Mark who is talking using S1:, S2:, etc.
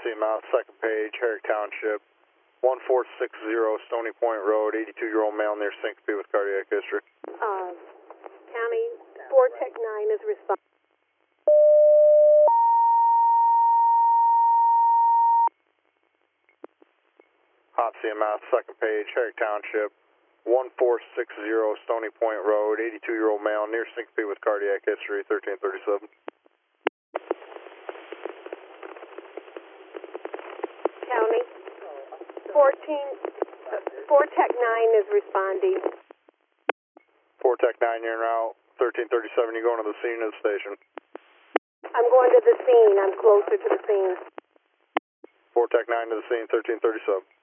S1: CMS, second page, Herrick Township, 1460 Stony Point Road, 82-year-old male near syncope with cardiac history.
S2: County 4 Tech 9 is responding.
S1: Hot CMS, second page, Herrick Township, 1460 Stony Point Road, 82-year-old male near syncope with cardiac history, 1337.
S2: County 4 Tech 9 is responding.
S1: 4 Tech 9, you're en route, 1337, you going to the scene of the station.
S2: I'm going to the scene. I'm closer to the scene.
S1: 4 Tech 9 to the scene, 1337.